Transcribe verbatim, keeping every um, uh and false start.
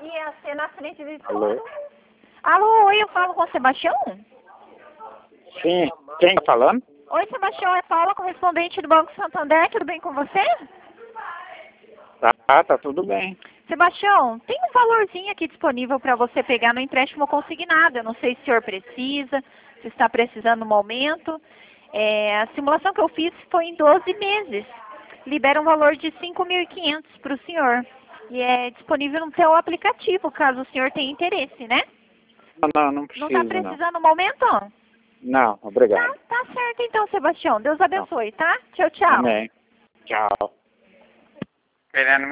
Ia ser na frente de Alô? tudo. Alô, oi, eu falo com o Sebastião? Sim, quem tá falando? Oi, Sebastião, é Paula, correspondente do Banco Santander, tudo bem com você? Tá, tá tudo bem. Sebastião, tem um valorzinho aqui disponível para você pegar no empréstimo consignado. Eu não sei se o senhor precisa, se está precisando no momento. É, a simulação que eu fiz foi em doze meses. Libera um valor de cinco mil e quinhentos para o senhor. E é disponível no seu aplicativo, caso o senhor tenha interesse, né? Não, não, não Não preciso, está não. precisando no momento? Não, obrigado. Tá, tá certo então, Sebastião. Deus abençoe, tá? Tchau, tchau. Amém. Tchau. Querendo